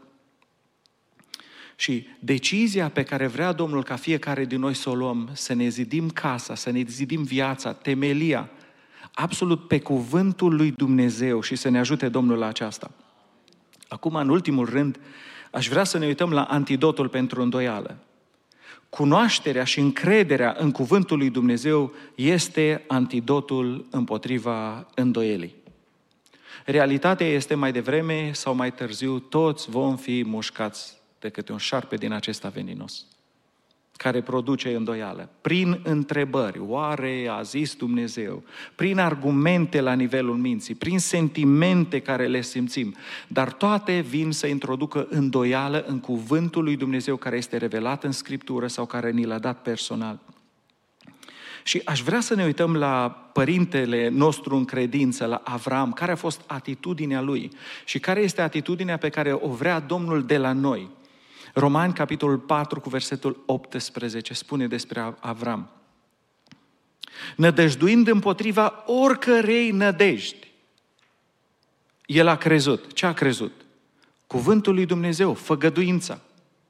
Și decizia pe care vrea Domnul ca fiecare din noi să o luăm, să ne zidim casa, să ne zidim viața, temelia, absolut pe cuvântul lui Dumnezeu și să ne ajute Domnul la aceasta. Acum, în ultimul rând, aș vrea să ne uităm la antidotul pentru îndoială. Cunoașterea și încrederea în cuvântul lui Dumnezeu este antidotul împotriva îndoielii. Realitatea este mai devreme sau mai târziu, toți vom fi mușcați de câte un șarpe din acesta veninos, care produce îndoială. Prin întrebări, oare a zis Dumnezeu? Prin argumente la nivelul minții, prin sentimente care le simțim, dar toate vin să introducă îndoială în cuvântul lui Dumnezeu care este revelat în Scriptură sau care ni l-a dat personal. Și aș vrea să ne uităm la părintele nostru în credință, la Avram, care a fost atitudinea lui și care este atitudinea pe care o vrea Domnul de la noi. Romani, capitolul 4, cu versetul 18, spune despre Avram: nădăjduind împotriva oricărei nădejdi, el a crezut. Ce a crezut? Cuvântul lui Dumnezeu, făgăduința.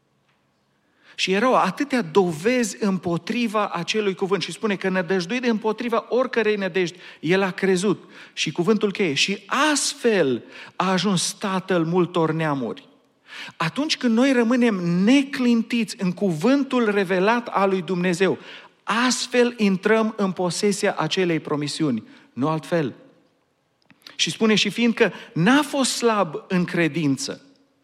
Și erau atâtea dovezi împotriva acelui cuvânt. Și spune că nădăjduit împotriva oricărei nădejdi, el a crezut. Și cuvântul cheie: și astfel a ajuns tatăl multor neamuri. Atunci când noi rămânem neclintiți în cuvântul revelat al lui Dumnezeu, astfel intrăm în posesia acelei promisiuni, nu altfel. Și spune: și fiindcă n-a fost slab în credință,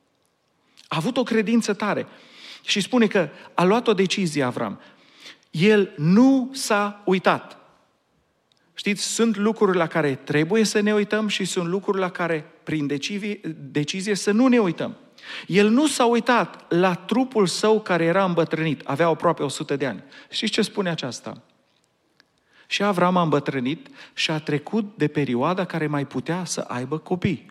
a avut o credință tare. Și spune că a luat o decizie Avram. El nu s-a uitat. Știți, sunt lucruri la care trebuie să ne uităm și sunt lucruri la care, prin decizie, să nu ne uităm. El nu s-a uitat la trupul său care era îmbătrânit, avea aproape 100 de ani. Știți ce spune aceasta? Și Avram a îmbătrânit și a trecut de perioada care mai putea să aibă copii.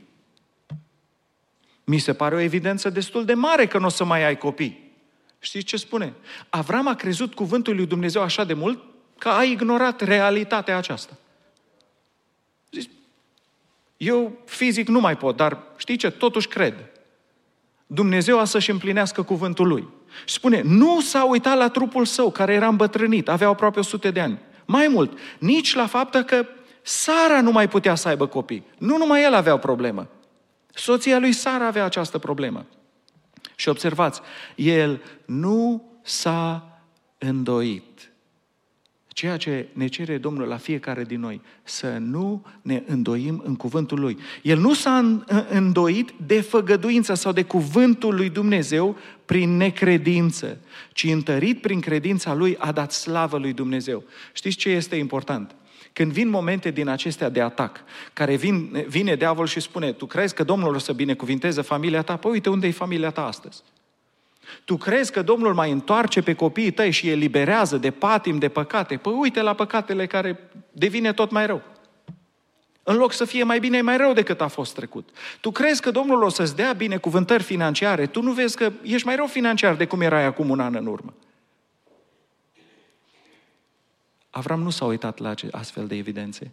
Mi se pare o evidență destul de mare că nu o să mai ai copii. Știți ce spune? Avram a crezut cuvântul lui Dumnezeu așa de mult că a ignorat realitatea aceasta. Zici, eu fizic nu mai pot, dar știi ce? Totuși cred. Dumnezeu a să-și împlinească cuvântul lui. Și spune, nu s-a uitat la trupul său, care era îmbătrânit, avea aproape 100 de ani. Mai mult, nici la faptul că Sara nu mai putea să aibă copii. Nu numai el avea o problemă. Soția lui Sara avea această problemă. Și observați, el nu s-a îndoit. Ceea ce ne cere Domnul la fiecare din noi, să nu ne îndoim în cuvântul Lui. El nu s-a îndoit de făgăduința sau de cuvântul lui Dumnezeu prin necredință, ci întărit prin credința Lui a dat slavă lui Dumnezeu. Știți ce este important? Când vin momente din acestea de atac, care vine diavolul și spune, tu crezi că Domnul o să binecuvinteze familia ta? Păi uite unde e familia ta astăzi. Tu crezi că Domnul mai întoarce pe copiii tăi și îi eliberează de patim, de păcate? Păi uite la păcatele care devine tot mai rău. În loc să fie mai bine, e mai rău decât a fost trecut. Tu crezi că Domnul o să-ți dea binecuvântări financiare? Tu nu vezi că ești mai rău financiar de cum erai acum un an în urmă. Avram nu s-a uitat la astfel de evidențe.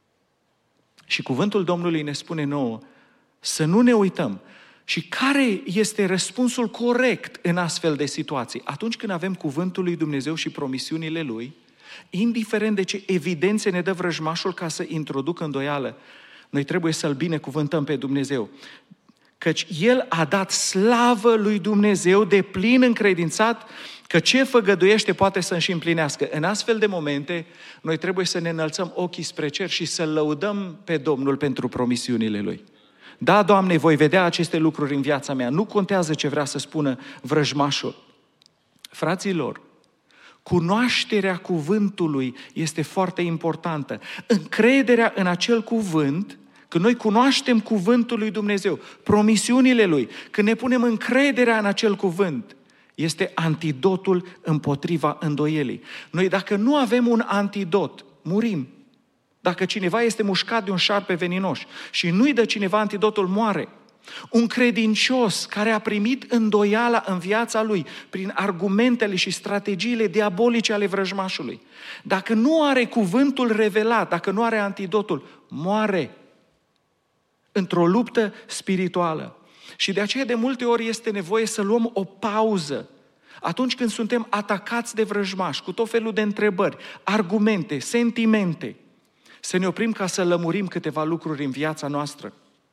Și cuvântul Domnului ne spune nouă să nu ne uităm. Și care este răspunsul corect în astfel de situații? Atunci când avem cuvântul lui Dumnezeu și promisiunile Lui, indiferent de ce evidențe ne dă vrăjmașul ca să introducă îndoială, noi trebuie să-L binecuvântăm pe Dumnezeu. Căci El a dat slavă lui Dumnezeu de plin încredințat că ce făgăduiește poate să și împlinească. În astfel de momente, noi trebuie să ne înălțăm ochii spre cer și să lăudăm pe Domnul pentru promisiunile Lui. Da, Doamne, voi vedea aceste lucruri în viața mea. Nu contează ce vrea să spună vrăjmașul. Fraților, cunoașterea cuvântului este foarte importantă. Încrederea în acel cuvânt, când noi cunoaștem cuvântul lui Dumnezeu, promisiunile Lui, când ne punem încrederea în acel cuvânt, este antidotul împotriva îndoielii. Noi dacă nu avem un antidot, murim. Dacă cineva este mușcat de un șarpe veninos și nu-i dă cineva antidotul, moare. Un credincios care a primit îndoiala în viața lui prin argumentele și strategiile diabolice ale vrăjmașului, dacă nu are cuvântul revelat, dacă nu are antidotul, moare într-o luptă spirituală. Și de aceea de multe ori este nevoie să luăm o pauză atunci când suntem atacați de vrăjmași cu tot felul de întrebări, argumente, sentimente. Să ne oprim ca să lămurim câteva lucruri în viața noastră.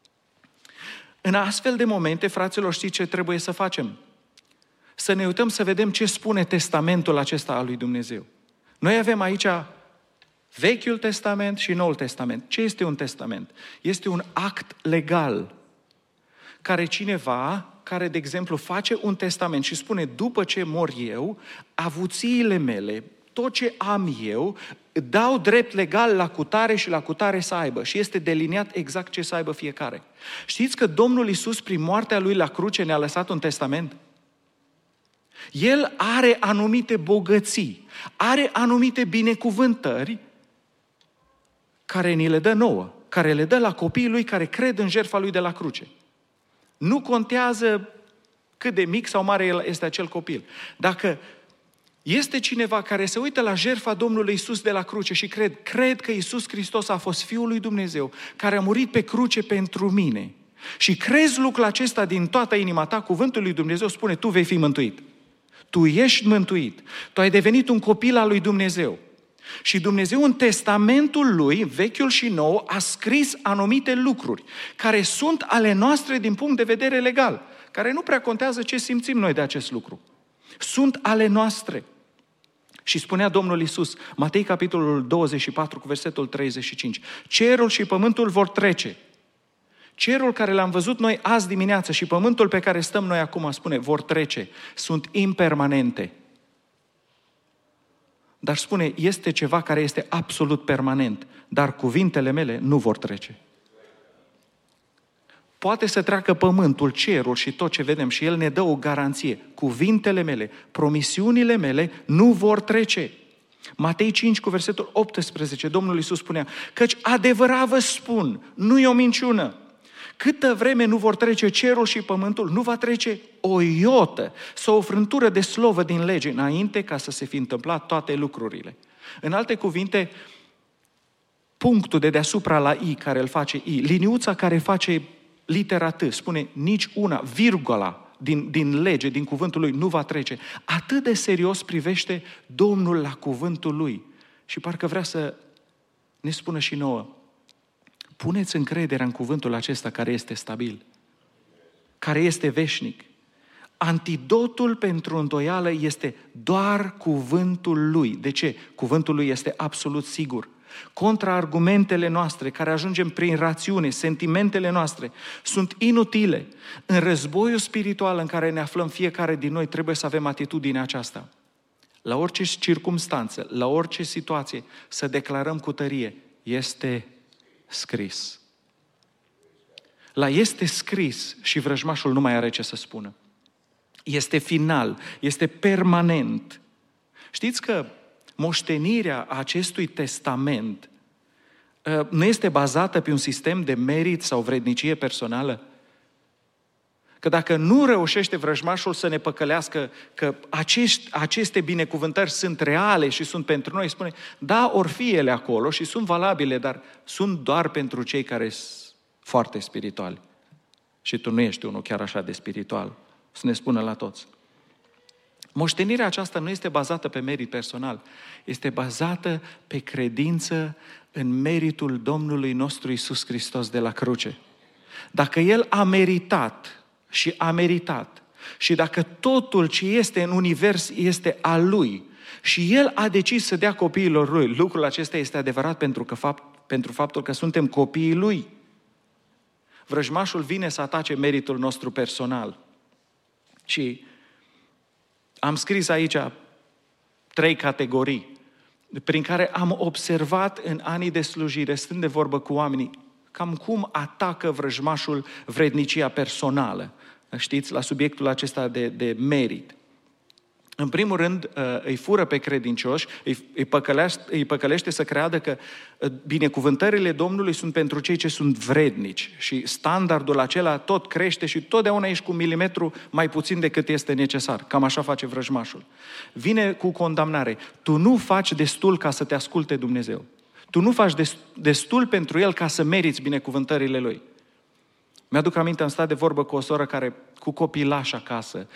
În astfel de momente, fraților, știți ce trebuie să facem? Să ne uităm să vedem ce spune testamentul acesta al lui Dumnezeu. Noi avem aici Vechiul Testament și Noul Testament. Ce este un testament? Este un act legal care cineva, care, de exemplu, face un testament și spune, după ce mor eu, avuțiile mele, tot ce am eu, dau drept legal la cutare și la cutare să aibă. Și este deliniat exact ce să aibă fiecare. Știți că Domnul Iisus, prin moartea Lui la cruce, ne-a lăsat un testament? El are anumite bogății, are anumite binecuvântări care ni le dă nouă, care le dă la copiii Lui care cred în jertfa Lui de la cruce. Nu contează cât de mic sau mare este acel copil. Dacă este cineva care se uită la jertfa Domnului Iisus de la cruce și cred că Iisus Hristos a fost Fiul lui Dumnezeu, care a murit pe cruce pentru mine, și crezi lucrul acesta din toată inima ta, cuvântul lui Dumnezeu spune, tu vei fi mântuit. Tu ești mântuit. Tu ai devenit un copil al lui Dumnezeu. Și Dumnezeu în testamentul Lui, vechiul și nou, a scris anumite lucruri care sunt ale noastre din punct de vedere legal, care nu prea contează ce simțim noi de acest lucru. Sunt ale noastre. Și spunea Domnul Iisus, Matei capitolul 24 cu versetul 35, cerul și pământul vor trece. Cerul care l-am văzut noi azi dimineață și pământul pe care stăm noi acum, spune, vor trece, sunt impermanente. Dar spune, este ceva care este absolut permanent, dar cuvintele mele nu vor trece. Poate să treacă pământul, cerul și tot ce vedem și El ne dă o garanție. Cuvintele mele, promisiunile mele nu vor trece. Matei 5 cu versetul 18, Domnul Iisus spunea, căci adevărat vă spun, nu e o minciună. Câtă vreme nu vor trece cerul și pământul, nu va trece o iotă sau o frântură de slovă din lege înainte ca să se fi întâmplat toate lucrurile. În alte cuvinte, punctul de deasupra la I care îl face I, liniuța care face litera T, spune nici una, virgula din lege, din cuvântul Lui nu va trece. Atât de serios privește Domnul la cuvântul Lui. Și parcă vrea să ne spună și nouă, puneți încrederea în cuvântul acesta care este stabil, care este veșnic. Antidotul pentru îndoială este doar cuvântul lui. De ce? Cuvântul lui este absolut sigur. Contraargumentele noastre, care ajungem prin rațiune, sentimentele noastre, sunt inutile. În războiul spiritual în care ne aflăm fiecare din noi, trebuie să avem atitudinea aceasta. La orice circumstanță, la orice situație, să declarăm cu tărie, este scris. La este scris și vrăjmașul nu mai are ce să spună. Este final, este permanent. Știți că moștenirea acestui testament nu este bazată pe un sistem de merit sau vrednicie personală? Că dacă nu reușește vrăjmașul să ne păcălească că aceste binecuvântări sunt reale și sunt pentru noi, spune, da, or fi ele acolo și sunt valabile, dar sunt doar pentru cei care sunt foarte spirituali. Și tu nu ești unul chiar așa de spiritual. Să ne spună la toți. Moștenirea aceasta nu este bazată pe merit personal, este bazată pe credință în meritul Domnului nostru Iisus Hristos de la cruce. Dacă El a meritat și dacă totul ce este în univers este al Lui și El a decis să dea copiilor Lui, lucrul acesta este adevărat pentru faptul că suntem copiii Lui. Vrăjmașul vine să atace meritul nostru personal. Și am scris aici 3 categorii prin care am observat în anii de slujire, stând de vorbă cu oamenii, cam cum atacă vrăjmașul vrednicia personală. Știți, la subiectul acesta de merit. În primul rând, îi fură pe credincioși, îi păcălește să creadă că binecuvântările Domnului sunt pentru cei ce sunt vrednici și standardul acela tot crește și totdeauna ești cu milimetru mai puțin decât este necesar. Cam așa face vrăjmașul. Vine cu condamnare. Tu nu faci destul ca să te asculte Dumnezeu. Tu nu faci destul pentru El ca să meriți binecuvântările Lui. Mi-aduc aminte, am stat de vorbă cu o soră care, cu copilași acasă,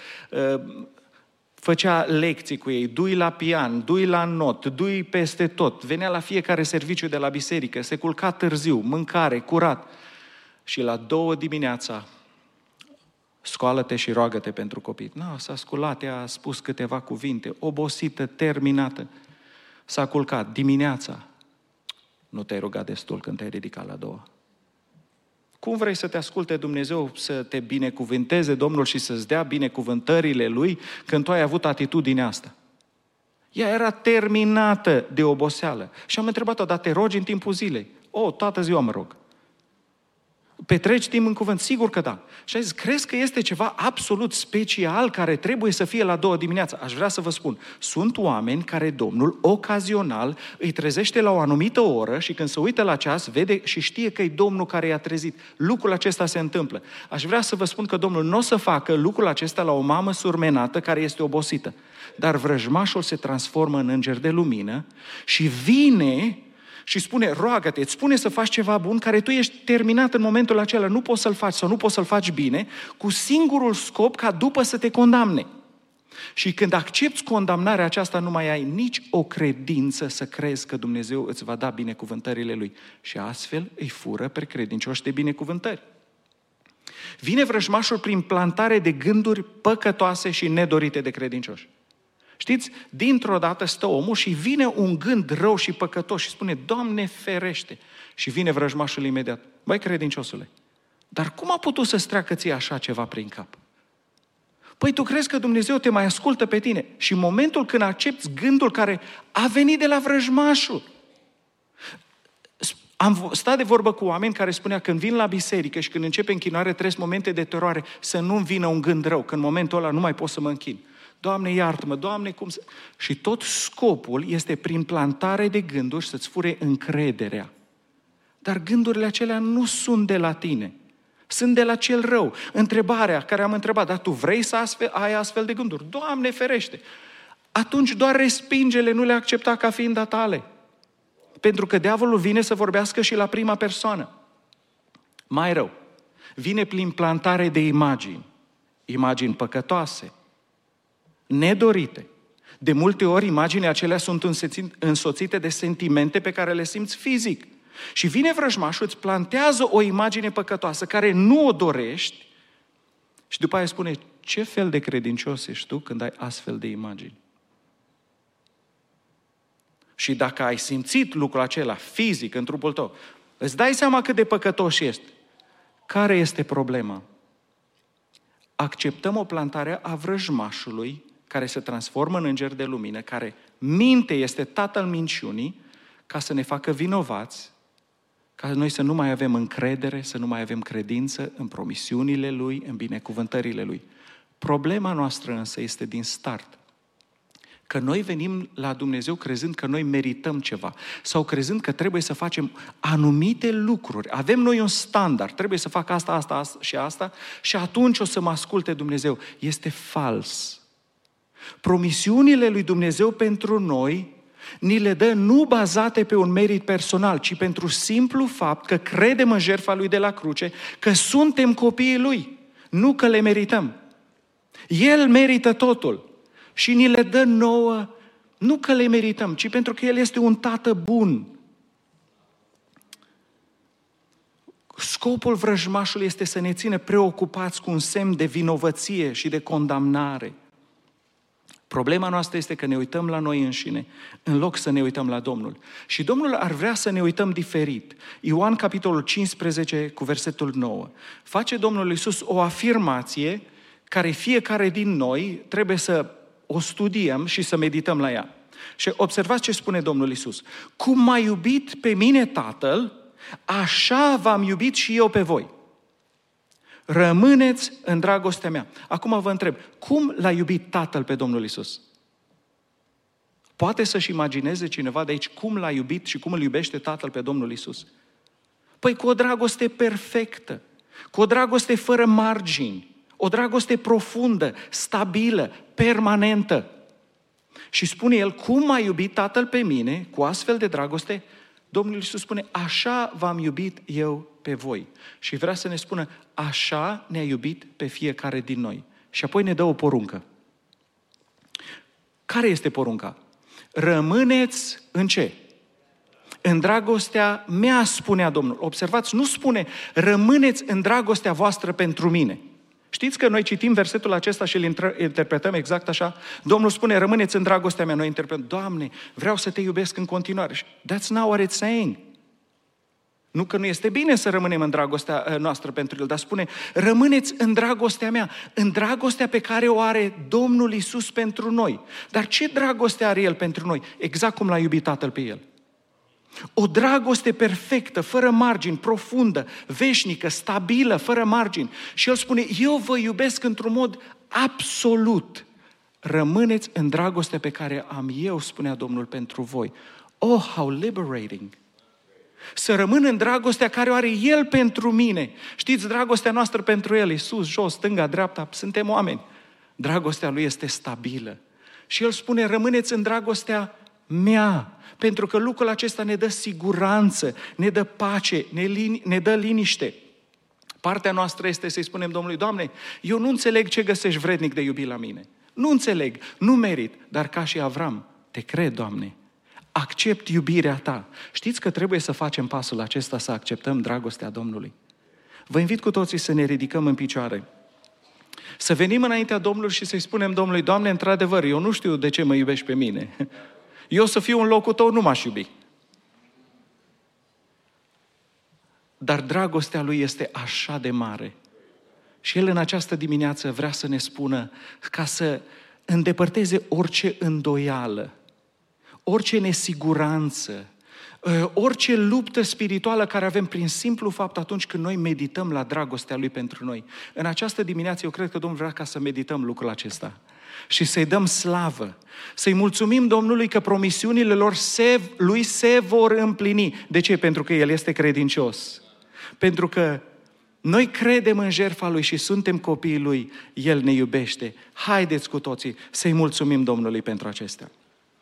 făcea lecții cu ei, du-i la pian, du-i la not, du-i peste tot. Venea la fiecare serviciu de la biserică, se culca târziu, mâncare, curat. Și la 2 dimineața, scoală-te și roagă-te pentru copii. S-a sculat, a spus câteva cuvinte, obosită, terminată. S-a culcat dimineața. Nu te-ai rugat destul când te-ai ridicat la 2. Cum vrei să te asculte Dumnezeu, să te binecuvânteze Domnul și să-ți dea binecuvântările Lui când tu ai avut atitudinea asta? Ea era terminată de oboseală. Și am întrebat-o, dar te rogi în timpul zilei? Toată ziua mă rog. Petreci timp în cuvânt? Sigur că da. Și a zis, crezi că este ceva absolut special care trebuie să fie la 2 dimineața? Aș vrea să vă spun, sunt oameni care Domnul ocazional îi trezește la o anumită oră și când se uită la ceas, vede și știe că e Domnul care i-a trezit. Lucrul acesta se întâmplă. Aș vrea să vă spun că Domnul nu o să facă lucrul acesta la o mamă surmenată care este obosită. Dar vrăjmașul se transformă în înger de lumină și vine și spune, roagă-te, îți spune să faci ceva bun care tu ești terminat în momentul acela, nu poți să-l faci sau nu poți să-l faci bine, cu singurul scop ca după să te condamne. Și când accepți condamnarea aceasta, nu mai ai nici o credință să crezi că Dumnezeu îți va da binecuvântările Lui. Și astfel îi fură pe credincioși de binecuvântări. Vine vrăjmașul prin plantare de gânduri păcătoase și nedorite de credincioși. Știți, dintr-o dată stă omul și vine un gând rău și păcătos și spune, Doamne ferește! Și vine vrăjmașul imediat. Băi, credinciosule, dar cum a putut să-ți treacă ție așa ceva prin cap? Păi tu crezi că Dumnezeu te mai ascultă pe tine? Și în momentul când accepți gândul care a venit de la vrăjmașul. Am stat de vorbă cu oameni care spunea când vin la biserică și când începe închinarea, trăiesc momente de teroare, să nu-mi vină un gând rău, că în momentul ăla nu mai pot să mă închin. Doamne, iartă-mă, Doamne, cum să... Și tot scopul este prin plantare de gânduri să-ți fure încrederea. Dar gândurile acelea nu sunt de la tine. Sunt de la cel rău. Întrebarea care am întrebat, dar tu vrei să ai astfel de gânduri? Doamne ferește! Atunci doar respinge-le, nu le accepta ca fiind a tale. Pentru că diavolul vine să vorbească și la prima persoană. Mai rău, vine prin plantare de imagini. Imagini păcătoase, nedorite. De multe ori imaginile acelea sunt însoțite de sentimente pe care le simți fizic. Și vine vrăjmașul, îți plantează o imagine păcătoasă care nu o dorești și după aia spune, ce fel de credincios ești tu când ai astfel de imagini? Și dacă ai simțit lucrul acela fizic în trupul tău, îți dai seama cât de păcătos ești. Care este problema? Acceptăm o plantare a vrăjmașului care se transformă în înger de lumină, care minte, este tatăl minciunii, ca să ne facă vinovați, ca noi să nu mai avem încredere, să nu mai avem credință în promisiunile Lui, în binecuvântările Lui. Problema noastră însă este din start. Că noi venim la Dumnezeu crezând că noi merităm ceva sau crezând că trebuie să facem anumite lucruri. Avem noi un standard, trebuie să fac asta și atunci o să mă asculte Dumnezeu. Este fals. Promisiunile lui Dumnezeu pentru noi ni le dă nu bazate pe un merit personal, ci pentru simplu fapt că credem în jertfa Lui de la cruce, că suntem copiii Lui, nu că le merităm. El merită totul. Și ni le dă nouă, nu că le merităm, ci pentru că El este un tată bun. Scopul vrăjmașului este să ne țină preocupați cu un semn de vinovăție și de condamnare. Problema noastră este că ne uităm la noi înșine, în loc să ne uităm la Domnul. Și Domnul ar vrea să ne uităm diferit. Ioan, capitolul 15, cu versetul 9. Face Domnul Iisus o afirmație care fiecare din noi trebuie să o studiem și să medităm la ea. Și observați ce spune Domnul Iisus. Cum m-a iubit pe mine Tatăl, așa v-am iubit și eu pe voi. Rămâneți în dragostea mea. Acum vă întreb, cum l-a iubit Tatăl pe Domnul Iisus? Poate să-și imagineze cineva de aici cum l-a iubit și cum îl iubește Tatăl pe Domnul Iisus? Păi cu o dragoste perfectă, cu o dragoste fără margini, o dragoste profundă, stabilă, permanentă. Și spune El, cum m-a iubit Tatăl pe mine, cu astfel de dragoste, Domnul Iisus spune, așa v-am iubit eu pe voi. Și vrea să ne spună, așa ne-a iubit pe fiecare din noi. Și apoi ne dă o poruncă. Care este porunca? Rămâneți în ce? În dragostea mea, spunea Domnul. Observați, nu spune, rămâneți în dragostea voastră pentru mine. Știți că noi citim versetul acesta și îl interpretăm exact așa? Domnul spune, rămâneți în dragostea mea. Noi interpretăm, Doamne, vreau să te iubesc în continuare. That's not what it's saying. Nu că nu este bine să rămânem în dragostea noastră pentru El, dar spune, rămâneți în dragostea mea, în dragostea pe care o are Domnul Iisus pentru noi. Dar ce dragoste are El pentru noi? Exact cum l-a iubit Tatăl pe El. O dragoste perfectă, fără margini, profundă, veșnică, stabilă, fără margini. Și El spune, eu vă iubesc într-un mod absolut. Rămâneți în dragostea pe care am eu, spunea Domnul, pentru voi. Oh, how liberating! Să rămân în dragostea care o are El pentru mine. Știți, dragostea noastră pentru El e sus, jos, stânga, dreapta, suntem oameni. Dragostea Lui este stabilă. Și El spune, rămâneți în dragostea mea. Pentru că lucrul acesta ne dă siguranță, ne dă pace, ne dă liniște. Partea noastră este să-i spunem Domnului, Doamne, eu nu înțeleg ce găsești vrednic de iubit la mine. Nu înțeleg, nu merit, dar ca și Avram, te cred, Doamne. Accept iubirea Ta. Știți că trebuie să facem pasul acesta, să acceptăm dragostea Domnului. Vă invit cu toții să ne ridicăm în picioare. Să venim înaintea Domnului și să-i spunem Domnului, Doamne, într-adevăr, eu nu știu de ce mă iubești pe mine. Eu să fiu în locul Tău, nu m-aș iubi. Dar dragostea Lui este așa de mare. Și El în această dimineață vrea să ne spună ca să îndepărteze orice îndoială, orice nesiguranță, orice luptă spirituală care avem prin simplu fapt atunci când noi medităm la dragostea Lui pentru noi. În această dimineață eu cred că Domnul vrea ca să medităm lucrul acesta și să-i dăm slavă, să-i mulțumim Domnului că promisiunile Lui se vor împlini. De ce? Pentru că El este credincios. Pentru că noi credem în jertfa Lui și suntem copiii Lui, El ne iubește. Haideți cu toții să-i mulțumim Domnului pentru acestea.